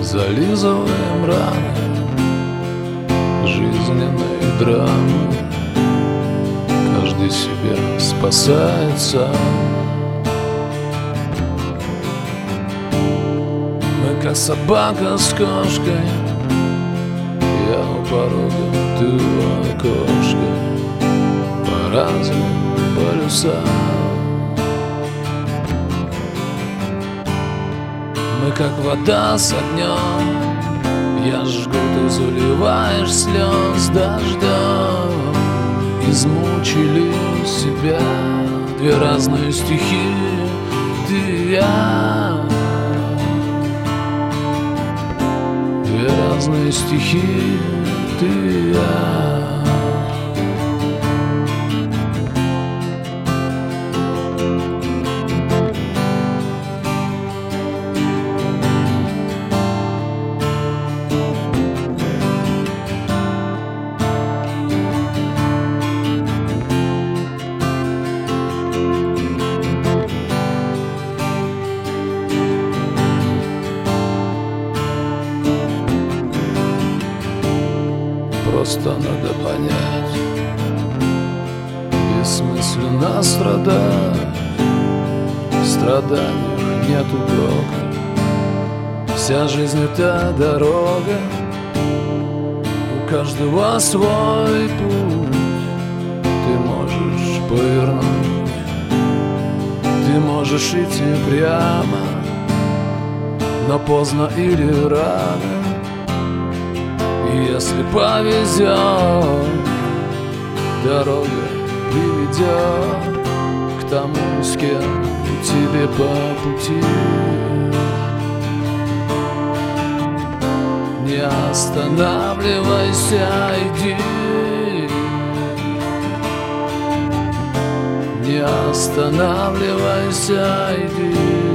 Зализываем раны жизненной драмы. Каждый себя спасает сам. Мы как собака с кошкой, я у порога, ты у окошка, по разным полюсам. Мы как вода с огнем, я жгу, ты заливаешь слез дождем. Измучили себя две разные стихии, ты и я. Две разные стихии, ты и я. Просто надо понять, бессмысленно страдать. В страданиях нет упрека, вся жизнь это дорога. У каждого свой путь, ты можешь повернуть, ты можешь идти прямо, но поздно или рано. Если повезет, дорога приведет к тому, с кем тебе по пути. Не останавливайся, иди. Не останавливайся, иди.